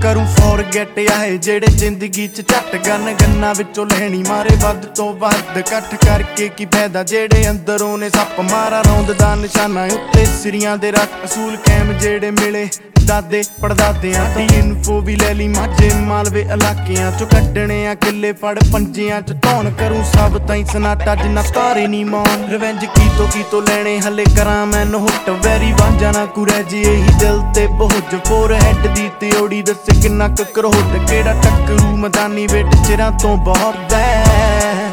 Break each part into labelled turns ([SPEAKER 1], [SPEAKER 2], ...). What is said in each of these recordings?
[SPEAKER 1] करूं फॉरगेट आए जेड़े जिंदगी च झट गन गन्ना विचों लैनी मारे वध तो वध कट्ठ करके की फायदा जेड़े अंदरों ने सप मारा रौंद दा निशाना उत्ते सिरियां दे रख असूल कैम जेड़े मिले दादे पड़दादियां दी इन्फो भी ले ली माझे मालवे इलाकियां चो कड्डने आ किले फड़ पंजियां च धौन करूं सब ताईं सनाटा जिन्ना तारे नी मान रिवेंज की तो लेने हले करां मैं नहुट वैरी वांझा ना कुरै जी यही दिल ते बोझ फोरहेड दी त्योड़ी दस किन्ना क करोड़ केड़ा टक्करू मैदानी वेट चिरां तो बहुत है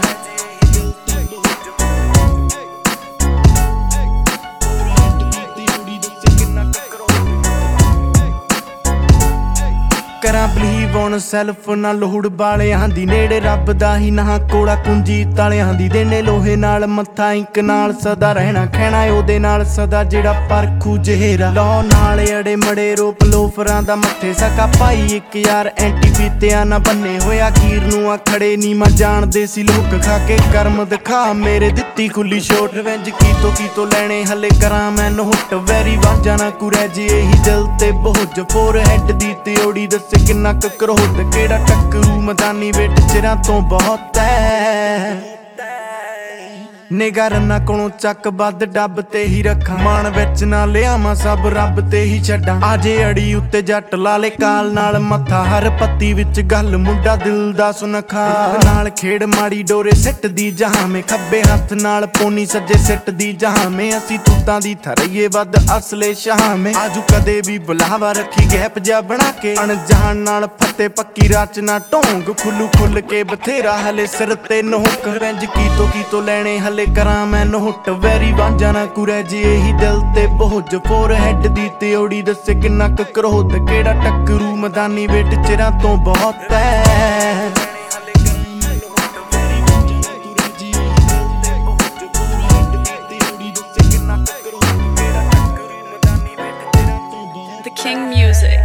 [SPEAKER 1] करा बिलीव ऑन सैल्फ ना लोड़ वालियां दी नेड़े रब दा ही ना कोड़ा कुंजी तालियां दी देने लोहे नाल मत्था इंक नाल सदा रहना खैना ओदे नाल सदा जेड़ा परखू जहेरा लौ नाल अड़े मड़े रोप लोफरां दा मत्थे सका भाई एक यार एंटी पीतिया ना बन्ने होया कीर नूं आ खड़े नी मैं जानदे सी लोक खा के कर्म दिखा मेरे दित्ती खुली छोट रिवेंज की तो लेने हले करां मैं नहुट वैरी वांझा ना कुरै जी यही दिल ते बोझ फोरहेड दी त्योड़ी दस किन्ना क करोड़ केड़ा टक्करू मैदानी वेट चिरां तो बहुत है निगार ना कोलों चक बद डब ते ही रखा मान विच ना लियावां सब रब ते ही छड्डां आजे अड़ी उत्ते जट लाले काल नाल मत्था हर पत्ती विच गल मुंडा दिल दा सुनखा नाल खेड़ माड़ी डोरे सिट दी जहां में खब्बे हत्थ नाल पोनी सज्जे सिट दी जहां में असी तूतां दी थरइए वद असले शाह में आजू कदे भी बुलावा रखी गैप जा बना के अनजान नाल फते पक्की रचना ढोंग खुल्लू खुल के बथेरा हले सिर ते नोक रिवेंज की तो लेने हले करां मैं नहुट वैरी वांझा ना कुरै जी यही दिल ते बोझ फोरहेड दी त्योड़ी दस किन्ना क करोड़ केड़ा टक्करू मैदानी वेट चिरां तो बहुत है
[SPEAKER 2] The King Music.